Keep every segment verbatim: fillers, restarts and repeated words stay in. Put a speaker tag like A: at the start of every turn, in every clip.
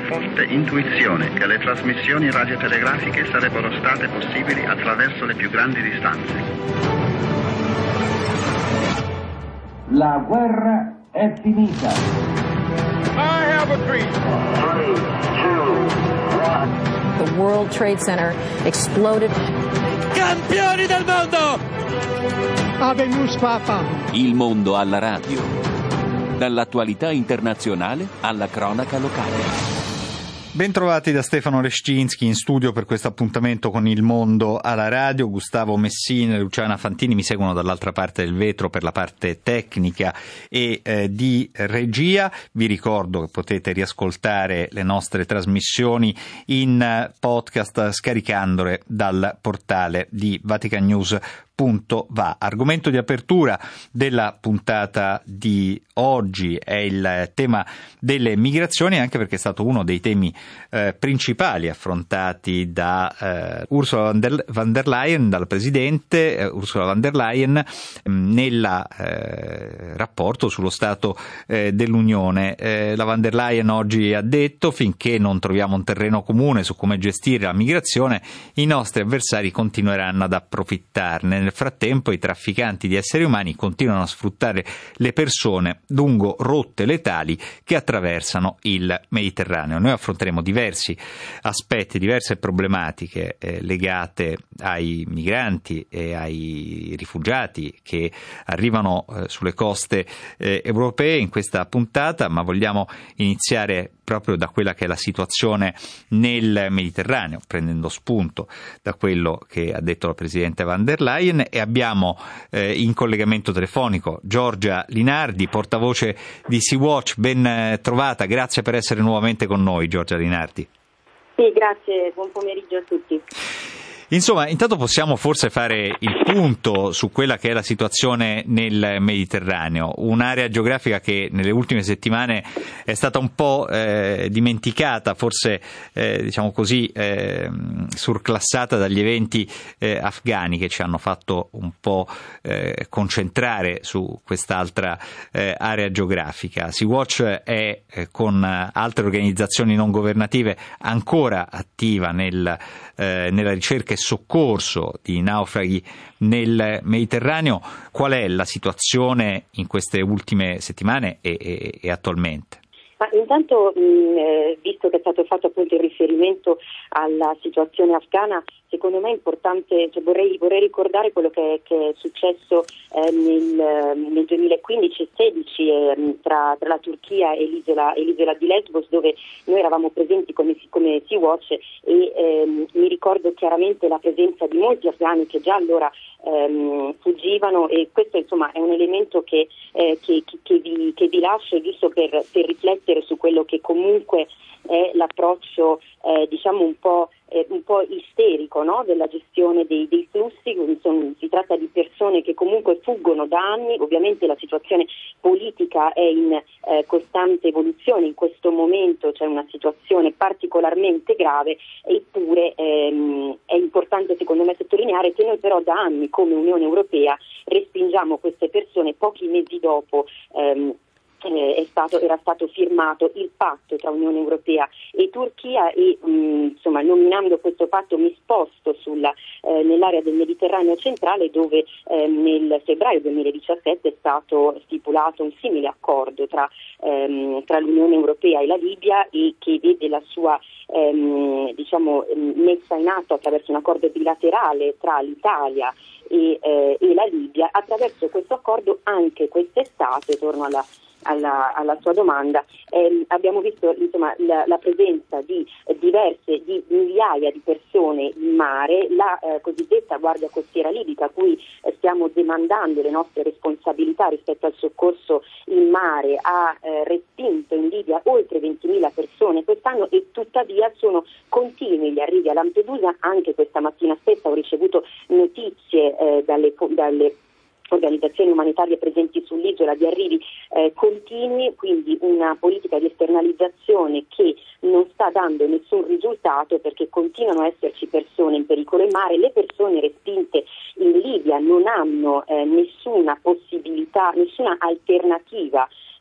A: forte intuizione che le trasmissioni radiotelegrafiche sarebbero state possibili attraverso le più grandi distanze.
B: La guerra è finita.
C: I have a dream.
D: Three, two, one.
E: The World Trade Center exploded.
C: Campioni del mondo!
F: Habemus Papa.
G: Il mondo alla radio. Dall'attualità internazionale alla cronaca locale.
H: Bentrovati da Stefano Leszczynski in studio per questo appuntamento con Il Mondo alla radio. Gustavo Messina e Luciana Fantini mi seguono dall'altra parte del vetro per la parte tecnica e eh, di regia. Vi ricordo che potete riascoltare le nostre trasmissioni in eh, podcast scaricandole dal portale di Vatican News. Punto va. Argomento di apertura della puntata di oggi è il tema delle migrazioni, anche perché è stato uno dei temi eh, principali affrontati da eh, Ursula von der, von der Leyen, dal presidente eh, Ursula von der Leyen mh, nel eh, rapporto sullo stato eh, dell'Unione. Eh, la von der Leyen oggi ha detto: finché non troviamo un terreno comune su come gestire la migrazione, i nostri avversari continueranno ad approfittarne. Nel frattempo i trafficanti di esseri umani continuano a sfruttare le persone lungo rotte letali che attraversano il Mediterraneo. Noi affronteremo diversi aspetti, diverse problematiche eh, legate ai migranti e ai rifugiati che arrivano eh, sulle coste eh, europee in questa puntata, ma vogliamo iniziare proprio da quella che è la situazione nel Mediterraneo, prendendo spunto da quello che ha detto la Presidente von der Leyen, e abbiamo eh, in collegamento telefonico Giorgia Linardi, portavoce di Sea-Watch. Ben trovata, grazie per essere nuovamente con noi, Giorgia Linardi.
I: Sì, grazie, buon pomeriggio a tutti.
H: Insomma, intanto possiamo forse fare il punto su quella che è la situazione nel Mediterraneo, un'area geografica che nelle ultime settimane è stata un po' eh, dimenticata, forse eh, diciamo così eh, surclassata dagli eventi eh, afghani che ci hanno fatto un po' eh, concentrare su quest'altra eh, area geografica. Sea-Watch è eh, con altre organizzazioni non governative ancora attiva nel, eh, nella ricerca soccorso di naufraghi nel Mediterraneo. Qual è la situazione in queste ultime settimane e, e, e attualmente?
I: Ma intanto, mh, visto che è stato fatto appunto il riferimento alla situazione afghana, secondo me è importante, cioè vorrei, vorrei ricordare quello che, che è successo eh, nel, nel duemilaquindici sedici eh, tra, tra la Turchia e l'isola, e l'isola di Lesbos, dove noi eravamo presenti come, come Sea-Watch e ehm, mi ricordo chiaramente la presenza di molti afghani che già allora ehm, fuggivano, e questo insomma è un elemento che, eh, che, che, che, vi, che vi lascio giusto per, per riflettere su quello che comunque è l'approccio eh, diciamo un po' eh, un po' isterico, no? Della gestione dei, dei flussi. Insomma, si tratta di persone che comunque fuggono da anni. Ovviamente la situazione politica è in eh, costante evoluzione, in questo momento c'è una situazione particolarmente grave, eppure ehm, è importante secondo me sottolineare che noi però da anni come Unione Europea respingiamo queste persone. Pochi mesi dopo ehm, È stato, era stato firmato il patto tra Unione Europea e Turchia e mh, insomma nominando questo patto mi sposto sulla, eh, nell'area del Mediterraneo centrale, dove eh, nel febbraio duemiladiciassette è stato stipulato un simile accordo tra, ehm, tra l'Unione Europea e la Libia, e che vede la sua ehm, diciamo messa in atto attraverso un accordo bilaterale tra l'Italia e, eh, e la Libia. Attraverso questo accordo anche quest'estate, torno alla Alla, alla sua domanda, eh, abbiamo visto insomma la, la presenza di eh, diverse di migliaia di persone in mare. La eh, cosiddetta Guardia Costiera Libica, a cui eh, stiamo demandando le nostre responsabilità rispetto al soccorso in mare, ha eh, respinto in Libia oltre ventimila persone quest'anno, e tuttavia sono continui gli arrivi a Lampedusa. Anche questa mattina stessa ho ricevuto notizie eh, dalle, dalle organizzazioni umanitarie presenti sull'isola di arrivi eh, continui, quindi una politica di esternalizzazione che non sta dando nessun risultato, perché continuano a esserci persone in pericolo in mare. Le persone respinte in Libia non hanno eh, nessuna possibilità, nessuna alternativa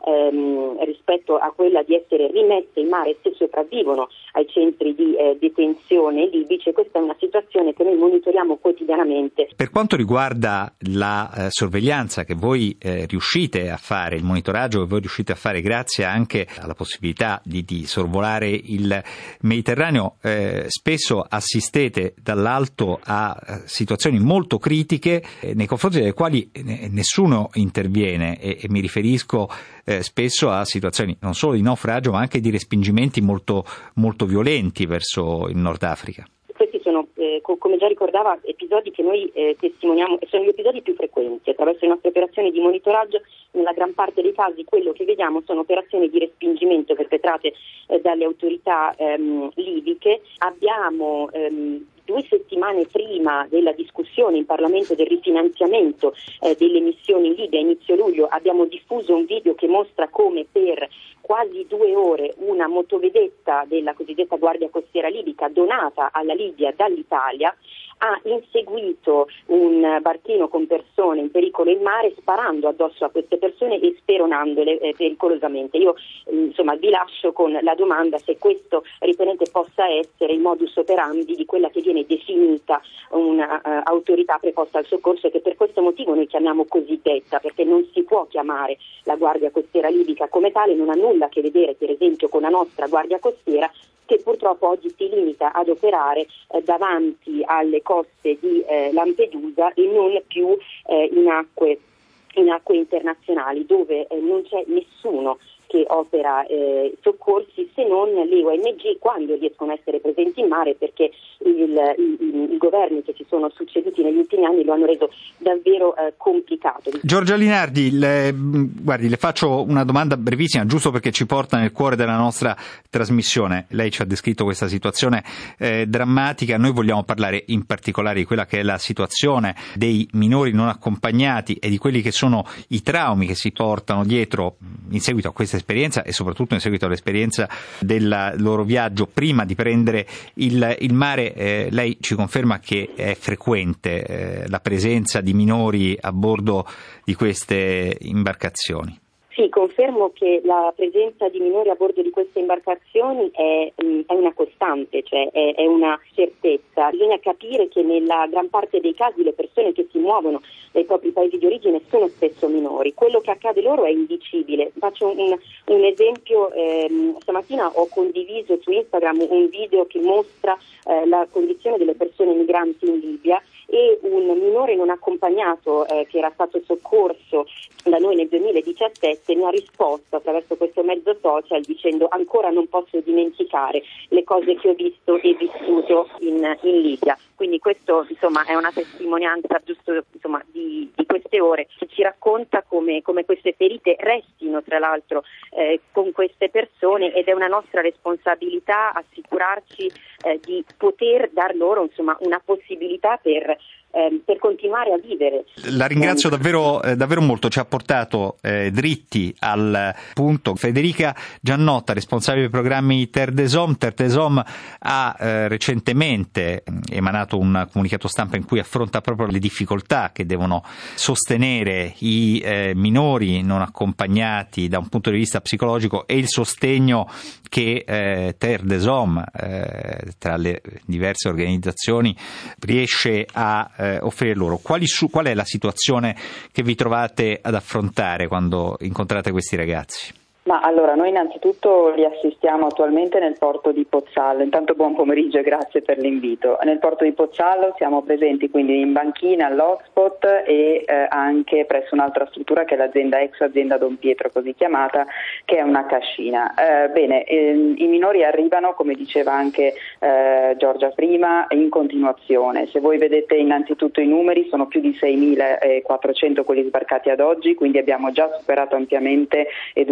I: ehm, rispetto a quella di essere rimesse in mare se sopravvivono ai centri di eh, detenzione libici, e questa è una situazione che noi monitoriamo quotidianamente.
H: Per quanto riguarda la eh, sorveglianza che voi eh, riuscite a fare, il monitoraggio che voi riuscite a fare grazie anche alla possibilità di, di sorvolare il Mediterraneo, eh, spesso assistete dall'alto a eh, situazioni molto critiche eh, nei confronti delle quali eh, nessuno interviene, e, e mi riferisco eh, spesso a situazioni non solo di naufragio ma anche di respingimenti molto, molto violenti verso il Nord Africa.
I: Questi sono, eh, co- come già ricordava, episodi che noi eh, testimoniamo, e sono gli episodi più frequenti. Attraverso le nostre operazioni di monitoraggio, nella gran parte dei casi quello che vediamo sono operazioni di respingimento perpetrate eh, dalle autorità ehm, libiche. Abbiamo ehm, due settimane prima della discussione in Parlamento del rifinanziamento eh, delle missioni in Libia, a inizio luglio, abbiamo diffuso un video che mostra come per quasi due ore una motovedetta della cosiddetta Guardia Costiera libica, donata alla Libia dall'Italia, ha inseguito un barchino con persone in pericolo in mare, sparando addosso a queste persone e speronandole eh, pericolosamente. Io insomma vi lascio con la domanda se questo ritenete possa essere il modus operandi di quella che viene definita un'autorità uh, preposta al soccorso, e che per questo motivo noi chiamiamo cosiddetta, perché non si può chiamare la Guardia Costiera libica come tale, non ha nulla a che vedere per esempio con la nostra Guardia Costiera, che purtroppo oggi si limita ad operare eh, davanti alle coste di eh, Lampedusa e non più eh, in acque in acque internazionali, dove eh, non c'è nessuno che opera eh, soccorsi se non le O N G quando riescono a essere presenti in mare, perché il, il, i governi che si sono succeduti negli ultimi anni lo hanno reso davvero eh, complicato.
H: Giorgia Linardi, le, guardi, le faccio una domanda brevissima, giusto perché ci porta nel cuore della nostra trasmissione. Lei ci ha descritto questa situazione eh, drammatica, noi vogliamo parlare in particolare di quella che è la situazione dei minori non accompagnati e di quelli che sono i traumi che si portano dietro in seguito a questa esperienza, e soprattutto in seguito all'esperienza del loro viaggio prima di prendere il, il mare. Eh, lei ci conferma che è frequente eh, la presenza di minori a bordo di queste imbarcazioni?
I: Sì, confermo che la presenza di minori a bordo di queste imbarcazioni è, è una costante, cioè è, è una certezza. Bisogna capire che nella gran parte dei casi le persone che si muovono dai propri paesi di origine sono spesso minori. Quello che accade loro è indicibile. Faccio un, un esempio, ehm, stamattina ho condiviso su Instagram un video che mostra eh, la condizione delle persone migranti in Libia, e un minore non accompagnato eh, che era stato soccorso da noi nel duemiladiciassette mi ha risposto attraverso questo mezzo social dicendo: ancora non posso dimenticare le cose che ho visto e vissuto in, in Libia. Quindi questo insomma è una testimonianza giusto insomma di, di queste ore, che ci racconta come, come queste ferite restino tra l'altro eh, con queste persone, ed è una nostra responsabilità assicurarci eh, di poter dar loro insomma una possibilità per Eh, per continuare a vivere.
H: La ringrazio davvero, eh, davvero molto, ci ha portato eh, dritti al punto. Federica Giannotta, responsabile dei programmi Terre des Hommes. Terre des Hommes ha eh, recentemente emanato un comunicato stampa in cui affronta proprio le difficoltà che devono sostenere i eh, minori non accompagnati da un punto di vista psicologico, e il sostegno che eh, Terre des Hommes, eh, tra le diverse organizzazioni, riesce a eh, offrire loro. Quali su, qual è la situazione che vi trovate ad affrontare quando incontrate questi ragazzi?
J: Ma allora, noi innanzitutto li assistiamo attualmente nel porto di Pozzallo. Intanto buon pomeriggio e grazie per l'invito. Nel porto di Pozzallo siamo presenti quindi in banchina all'hotspot e eh, anche presso un'altra struttura che è l'azienda ex azienda Don Pietro, così chiamata, che è una cascina. Eh, bene, eh, i minori arrivano, come diceva anche eh, Giorgia prima, in continuazione. Se voi vedete innanzitutto i numeri, sono più di seimilaquattrocento quelli sbarcati ad oggi, quindi abbiamo già superato ampiamente e duplicato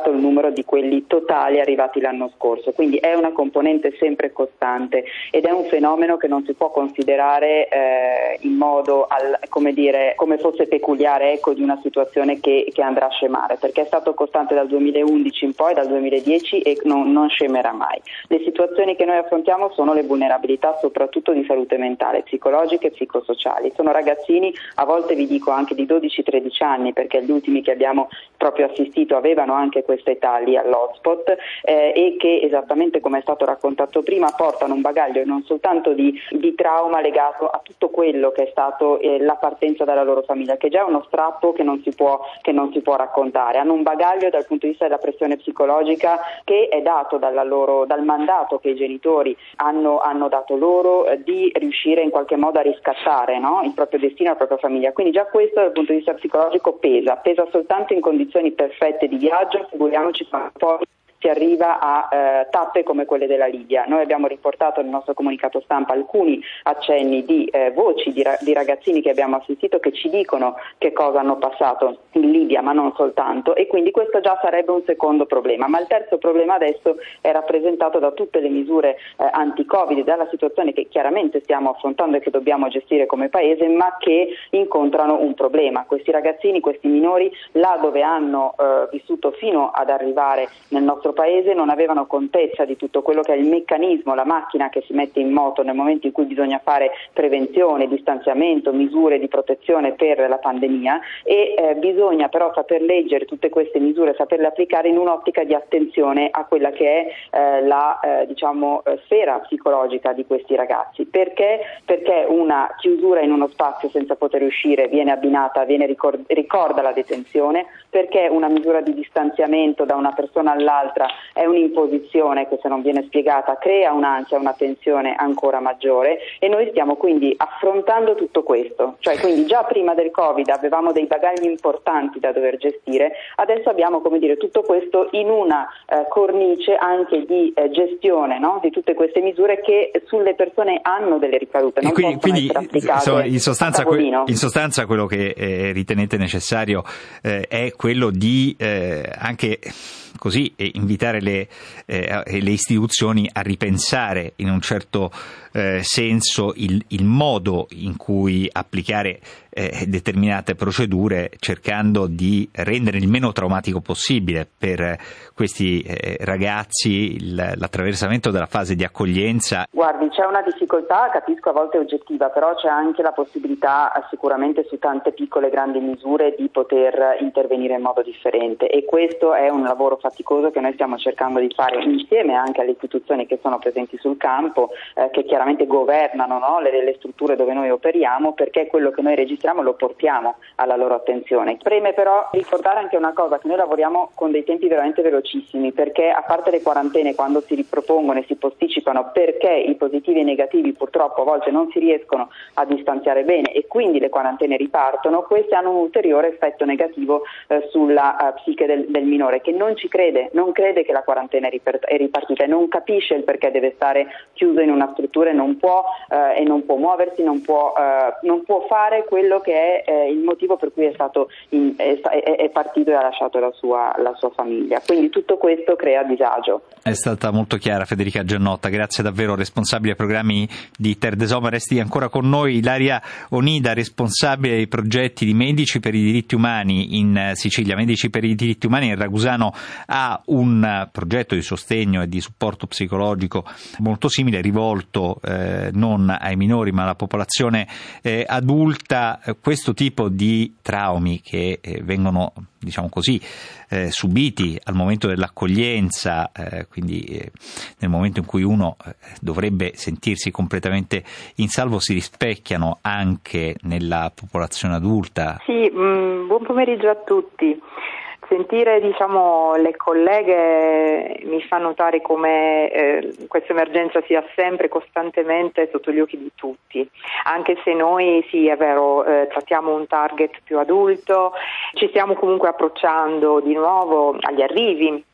J: triplicato il numero di quelli totali arrivati l'anno scorso, quindi è una componente sempre costante ed è un fenomeno che non si può considerare eh, in modo al, come dire come fosse peculiare ecco, di una situazione che, che andrà a scemare, perché è stato costante dal duemilaundici in poi, dal duemiladieci e non, non scemerà mai. Le situazioni che noi affrontiamo sono le vulnerabilità soprattutto di salute mentale, psicologiche e psicosociali. Sono ragazzini, a volte vi dico anche di dodici tredici anni, perché gli ultimi che abbiamo proprio assistito avevano anche questa età lì all'hotspot eh, e che esattamente come è stato raccontato prima portano un bagaglio non soltanto di, di trauma legato a tutto quello che è stato eh, la partenza dalla loro famiglia, che già è uno strappo che non si può, che non si può raccontare, hanno un bagaglio dal punto di vista della pressione psicologica che è dato dalla loro, dal mandato che i genitori hanno, hanno dato loro eh, di riuscire in qualche modo a riscattare no? il proprio destino e la propria famiglia, quindi già questo dal punto di vista psicologico pesa, pesa soltanto in condizioni perfette di viaggio, figuriamoci quando poi si arriva a eh, tappe come quelle della Libia. Noi abbiamo riportato nel nostro comunicato stampa alcuni accenni di eh, voci di, ra- di ragazzini che abbiamo assistito che ci dicono che cosa hanno passato in Libia, ma non soltanto, e quindi questo già sarebbe un secondo problema. Ma il terzo problema adesso è rappresentato da tutte le misure eh, anti-Covid, dalla situazione che chiaramente stiamo affrontando e che dobbiamo gestire come Paese, ma che incontrano un problema. Questi ragazzini, questi minori, là dove hanno eh, vissuto fino ad arrivare nel nostro Paese non avevano contezza di tutto quello che è il meccanismo, la macchina che si mette in moto nel momento in cui bisogna fare prevenzione, distanziamento, misure di protezione per la pandemia e eh, bisogna però saper leggere tutte queste misure, saperle applicare in un'ottica di attenzione a quella che è eh, la eh, diciamo eh, sfera psicologica di questi ragazzi. Perché? Perché una chiusura in uno spazio senza poter uscire viene abbinata, viene ricord- ricorda la detenzione, perché una misura di distanziamento da una persona all'altra è un'imposizione che se non viene spiegata crea un'ansia, una tensione ancora maggiore e noi stiamo quindi affrontando tutto questo, cioè quindi già prima del Covid avevamo dei bagagli importanti da dover gestire, adesso abbiamo come dire tutto questo in una eh, cornice anche di eh, gestione no? di tutte queste misure che sulle persone hanno delle ricadute, non
H: quindi,
J: possono
H: quindi,
J: essere applicate
H: insomma, in sostanza,
J: que-
H: in sostanza quello che eh, ritenete necessario eh, è quello di eh, anche così e invitare le, eh, le istituzioni a ripensare in un certo eh, senso il, il modo in cui applicare eh, determinate procedure, cercando di rendere il meno traumatico possibile per questi eh, ragazzi il, l'attraversamento della fase di accoglienza.
J: Guardi, c'è una difficoltà, capisco a volte oggettiva, però c'è anche la possibilità sicuramente su tante piccole e grandi misure di poter intervenire in modo differente e questo è un lavoro faticoso che noi stiamo cercando di fare insieme anche alle istituzioni che sono presenti sul campo, eh, che chiaramente governano no, le, le strutture dove noi operiamo, perché quello che noi registriamo lo portiamo alla loro attenzione. Preme però ricordare anche una cosa, che noi lavoriamo con dei tempi veramente velocissimi, perché a parte le quarantene quando si ripropongono e si posticipano perché i positivi e i negativi purtroppo a volte non si riescono a distanziare bene e quindi le quarantene ripartono, queste hanno un ulteriore effetto negativo eh, sulla uh, psiche del, del minore, che non ci crede, non crede che la quarantena è, riper- è ripartita e non capisce il perché deve stare chiuso in una struttura e non può eh, e non può muoversi, non può, eh, non può fare quello che è eh, il motivo per cui è stato in, è, è partito e ha lasciato la sua, la sua famiglia. Quindi tutto questo crea disagio.
H: È stata molto chiara Federica Giannotta, grazie davvero, responsabile programi di Terre des Hommes. Resti ancora con noi Ilaria Onida, responsabile dei progetti di Medici per i diritti umani in Sicilia. Medici per i diritti umani in Ragusano ha un progetto di sostegno e di supporto psicologico molto simile, rivolto eh, non ai minori ma alla popolazione eh, adulta. Questo tipo di traumi che eh, vengono, diciamo così, eh, subiti al momento dell'accoglienza, eh, quindi eh, nel momento in cui uno eh, dovrebbe sentirsi completamente in salvo, si rispecchiano anche nella popolazione adulta.
K: Sì, mh, buon pomeriggio a tutti. Sentire diciamo le colleghe mi fa notare come eh, questa emergenza sia sempre costantemente sotto gli occhi di tutti, anche se noi sì è vero eh, trattiamo un target più adulto, ci stiamo comunque approcciando di nuovo agli arrivi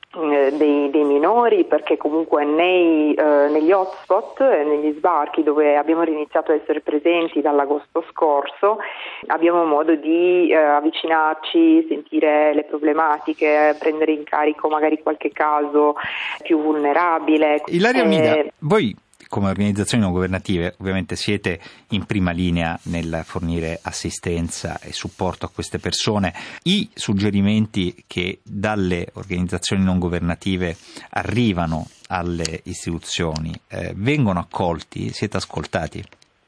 K: Dei, dei minori, perché comunque nei, eh, negli hotspot, eh, negli sbarchi dove abbiamo iniziato a essere presenti dall'agosto scorso, abbiamo modo di eh, avvicinarci, sentire le problematiche, prendere in carico magari qualche caso più vulnerabile.
H: Ilaria
K: eh,
H: Mida, voi come organizzazioni non governative ovviamente siete in prima linea nel fornire assistenza e supporto a queste persone. I suggerimenti che dalle organizzazioni non governative arrivano alle istituzioni eh, vengono accolti? Siete ascoltati?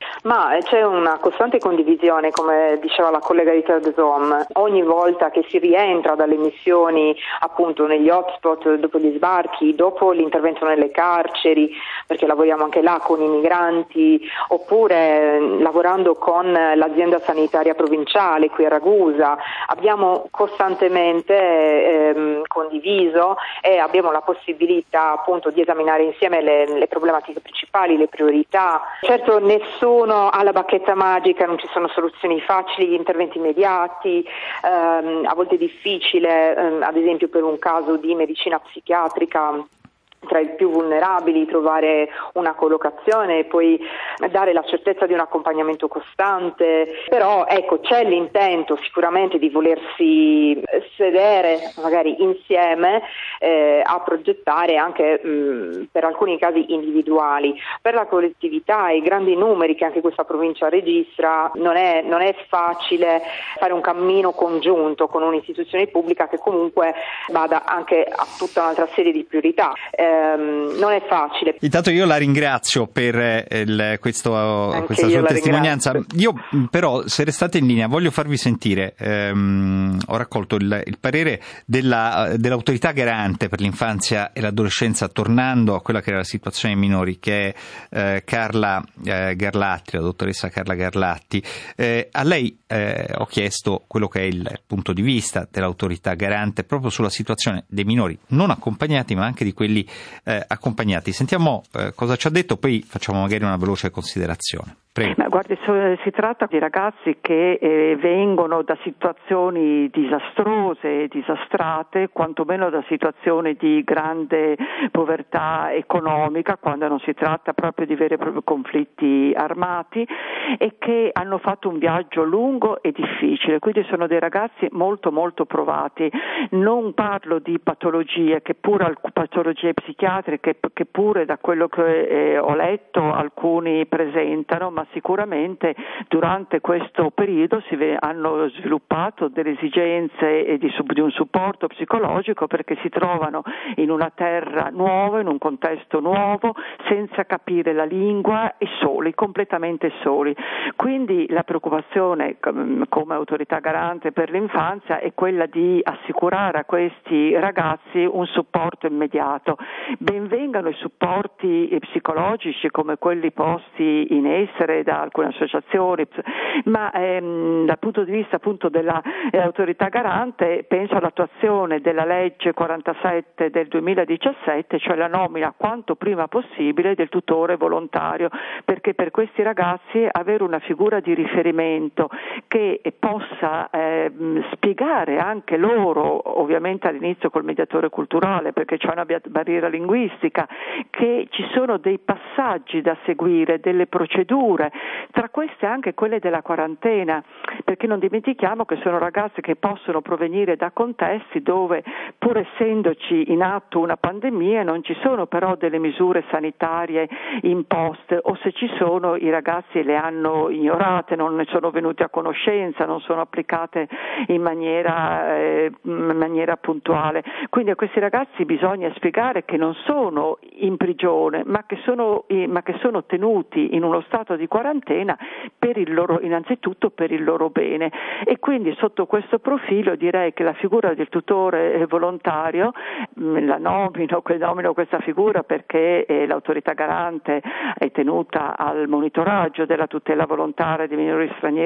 K: Ma c'è una costante condivisione, come diceva la collega di Third Zone, ogni volta che si rientra dalle missioni appunto negli hotspot, dopo gli sbarchi, dopo l'intervento nelle carceri, perché lavoriamo anche là con i migranti, oppure lavorando con l'azienda sanitaria provinciale qui a Ragusa, abbiamo costantemente ehm, condiviso e abbiamo la possibilità appunto di esaminare insieme le, le problematiche principali, le priorità. Certo nessuno alla bacchetta magica, non ci sono soluzioni facili, interventi immediati, ehm, a volte è difficile, ehm, ad esempio per un caso di medicina psichiatrica tra i più vulnerabili trovare una collocazione e poi dare la certezza di un accompagnamento costante, però ecco c'è l'intento sicuramente di volersi sedere magari insieme eh, a progettare anche mh, per alcuni casi individuali. Per la collettività e i grandi numeri che anche questa provincia registra non è, non è facile fare un cammino congiunto con un'istituzione pubblica che comunque vada anche a tutta un'altra serie di priorità. Eh, non è facile.
H: Intanto io la ringrazio per il, questo, questa sua testimonianza. Io però, se restate in linea, voglio farvi sentire, ehm, ho raccolto il, il parere della, dell'autorità garante per l'infanzia e l'adolescenza, tornando a quella che era la situazione dei minori, che è eh, Carla eh, Garlatti, la dottoressa Carla Garlatti. Eh, a lei eh, ho chiesto quello che è il punto di vista dell'autorità garante proprio sulla situazione dei minori non accompagnati, ma anche di quelli Eh, accompagnati. Sentiamo eh, cosa ci ha detto, poi facciamo magari una veloce considerazione. Prego.
L: Ma guardi, si tratta di ragazzi che eh, vengono da situazioni disastrose, disastrate, quantomeno da situazioni di grande povertà economica, quando non si tratta proprio di veri e propri conflitti armati, e che hanno fatto un viaggio lungo e difficile, quindi sono dei ragazzi molto molto provati. Non parlo di patologie, che pure patologie psichiatriche, che pure da quello che eh, ho letto alcuni presentano, ma sicuramente durante questo periodo si ve- hanno sviluppato delle esigenze e di, sub- di un supporto psicologico, perché si trovano in una terra nuova, in un contesto nuovo, senza capire la lingua e soli, completamente soli. Quindi la preoccupazione com- come autorità garante per l'infanzia è quella di assicurare a questi ragazzi un supporto immediato. Benvengano i supporti psicologici come quelli posti in essere da alcune associazioni, ma ehm, dal punto di vista appunto dell'autorità garante penso all'attuazione della legge quarantasette del duemiladiciassette, cioè la nomina quanto prima possibile del tutore volontario, perché per questi ragazzi avere una figura di riferimento che possa ehm, spiegare anche loro, ovviamente all'inizio col mediatore culturale, perché c'è una barriera linguistica, che ci sono dei passaggi da seguire, delle procedure, tra queste anche quelle della quarantena, perché non dimentichiamo che sono ragazzi che possono provenire da contesti dove, pur essendoci in atto una pandemia, non ci sono però delle misure sanitarie imposte, o se ci sono i ragazzi le hanno ignorate, non ne sono venuti a conoscenza, non sono applicate in maniera, eh, in maniera puntuale. Quindi a questi ragazzi bisogna spiegare che non sono in prigione, ma che sono, ma che sono tenuti in uno stato di quarantena per il loro, innanzitutto per il loro bene, e quindi sotto questo profilo direi che la figura del tutore volontario, la nomino, nomino questa figura perché eh, l'autorità garante è tenuta al monitoraggio della tutela volontaria dei minori stranieri non,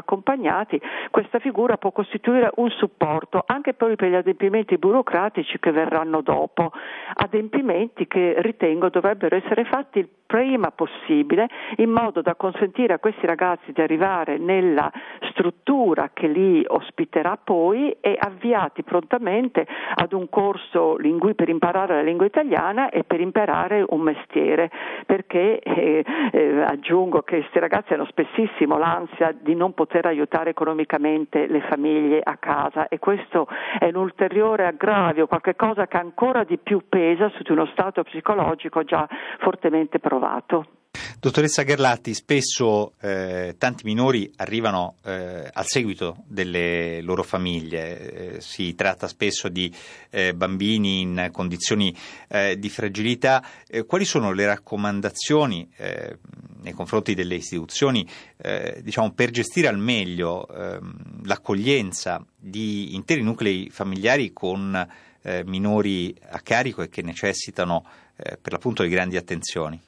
L: accompagnati, questa figura può costituire un supporto anche poi per gli adempimenti burocratici che verranno dopo, adempimenti che ritengo dovrebbero essere fatti il prima possibile, in modo da consentire a questi ragazzi di arrivare nella struttura che li ospiterà poi e avviati prontamente ad un corso lingui per imparare la lingua italiana e per imparare un mestiere, perché eh, eh, aggiungo che questi ragazzi hanno spessissimo l'ansia di non poter aiutare economicamente le famiglie a casa, e questo è un ulteriore aggravio, qualche cosa che ancora di più pesa su di uno stato psicologico già fortemente provato.
H: Dottoressa Garlatti, spesso eh, tanti minori arrivano eh, al seguito delle loro famiglie, eh, si tratta spesso di eh, bambini in condizioni eh, di fragilità. Eh, quali sono le raccomandazioni eh, nei confronti delle istituzioni eh, diciamo, per gestire al meglio eh, l'accoglienza di interi nuclei familiari con eh, minori a carico e che necessitano eh, per l'appunto di grandi attenzioni?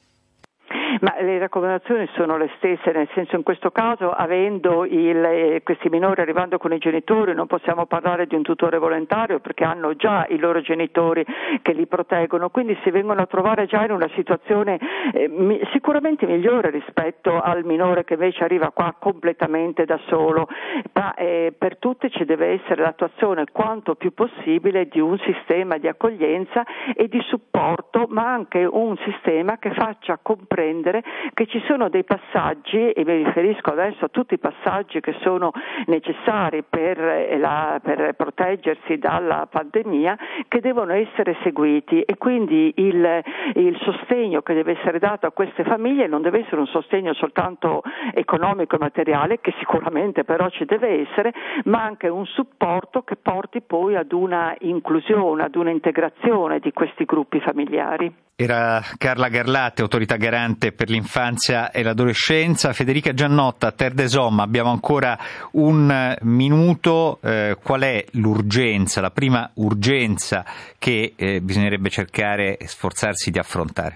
L: Ma le raccomandazioni sono le stesse, nel senso, in questo caso, avendo il, eh, questi minori arrivando con i genitori, non possiamo parlare di un tutore volontario perché hanno già i loro genitori che li proteggono, quindi si vengono a trovare già in una situazione eh, mi, sicuramente migliore rispetto al minore che invece arriva qua completamente da solo, ma eh, per tutti ci deve essere l'attuazione quanto più possibile di un sistema di accoglienza e di supporto, ma anche un sistema che faccia comprendere che ci sono dei passaggi, e mi riferisco adesso a tutti i passaggi che sono necessari per, la, per proteggersi dalla pandemia, che devono essere seguiti, e quindi il, il sostegno che deve essere dato a queste famiglie non deve essere un sostegno soltanto economico e materiale, che sicuramente però ci deve essere, ma anche un supporto che porti poi ad una inclusione, ad una integrazione di questi gruppi familiari.
H: Era Carla Garlatti, autorità garante per l'infanzia e l'adolescenza. Federica Giannotta, Terre des Hommes, abbiamo ancora un minuto. Eh, qual è l'urgenza, la prima urgenza che eh, bisognerebbe cercare e sforzarsi di affrontare?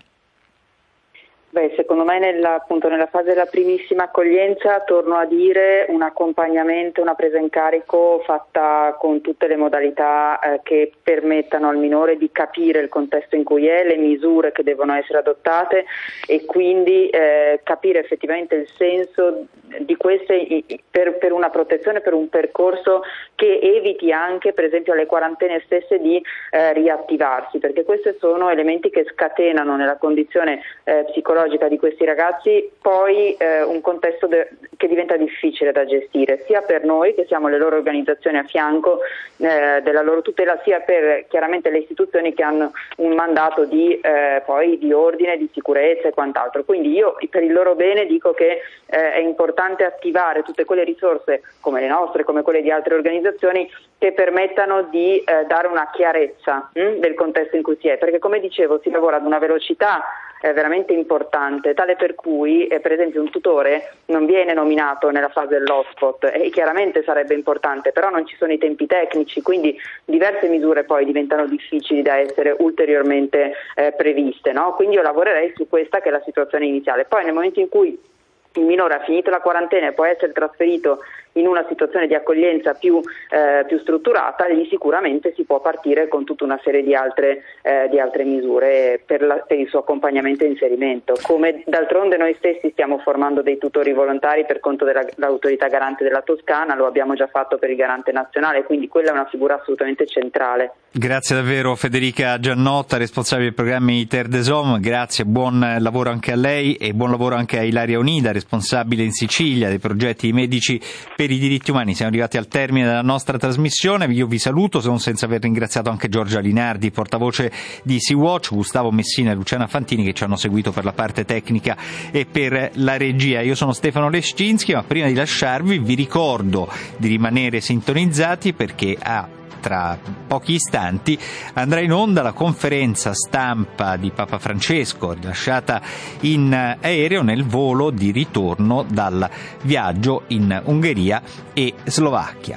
J: Beh, secondo me nella, appunto, nella fase della primissima accoglienza, torno a dire, un accompagnamento, una presa in carico fatta con tutte le modalità eh, che permettano al minore di capire il contesto in cui è, le misure che devono essere adottate, e quindi eh, capire effettivamente il senso di queste per, per una protezione, per un percorso che eviti anche, per esempio, alle quarantene stesse di eh, riattivarsi, perché questi sono elementi che scatenano nella condizione eh, psicologica di questi ragazzi poi eh, un contesto de- che diventa difficile da gestire, sia per noi che siamo le loro organizzazioni a fianco eh, della loro tutela, sia per chiaramente le istituzioni che hanno un mandato di eh, poi di ordine, di sicurezza e quant'altro. Quindi io per il loro bene dico che eh, è importante attivare tutte quelle risorse come le nostre, come quelle di altre organizzazioni, che permettano di eh, dare una chiarezza hm, del contesto in cui si è, perché come dicevo si lavora ad una velocità è veramente importante, tale per cui eh, per esempio un tutore non viene nominato nella fase dell'hotspot, e chiaramente sarebbe importante, però non ci sono i tempi tecnici, quindi diverse misure poi diventano difficili da essere ulteriormente eh, previste, no? Quindi io lavorerei su questa che è la situazione iniziale. Poi nel momento in cui il minore ha finito la quarantena e può essere trasferito in una situazione di accoglienza più, eh, più strutturata, lì sicuramente si può partire con tutta una serie di altre, eh, di altre misure per, la, per il suo accompagnamento e inserimento. Come d'altronde noi stessi stiamo formando dei tutori volontari per conto dell'autorità garante della Toscana, lo abbiamo già fatto per il garante nazionale, quindi quella è una figura assolutamente centrale.
H: Grazie davvero Federica Giannotta, responsabile dei programmi Terre des Hommes, grazie, buon lavoro anche a lei e buon lavoro anche a Ilaria Onida, responsabile in Sicilia dei progetti di Medici per i diritti umani. Siamo arrivati al termine della nostra trasmissione, io vi saluto, non senza aver ringraziato anche Giorgia Linardi, portavoce di Sea-Watch, Gustavo Messina e Luciana Fantini che ci hanno seguito per la parte tecnica e per la regia. Io sono Stefano Leszczynski, ma prima di lasciarvi vi ricordo di rimanere sintonizzati perché a tra pochi istanti andrà in onda la conferenza stampa di Papa Francesco, rilasciata in aereo nel volo di ritorno dal viaggio in Ungheria e Slovacchia.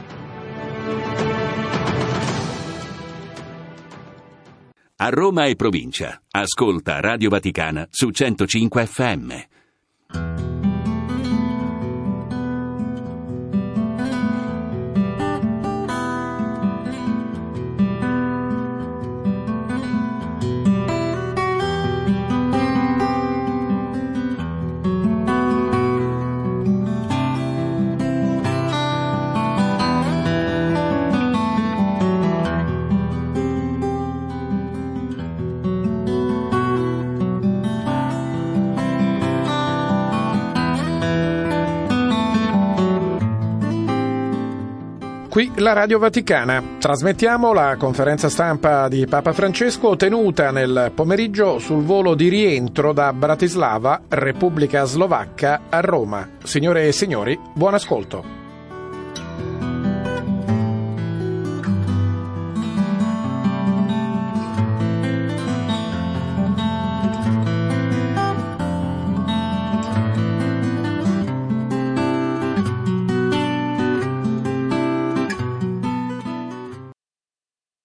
G: A Roma e provincia, ascolta Radio Vaticana su centocinque effe emme.
M: qui la Radio Vaticana. Trasmettiamo la conferenza stampa di Papa Francesco tenuta nel pomeriggio sul volo di rientro da Bratislava, Repubblica Slovacca, a Roma. Signore e signori, buon ascolto.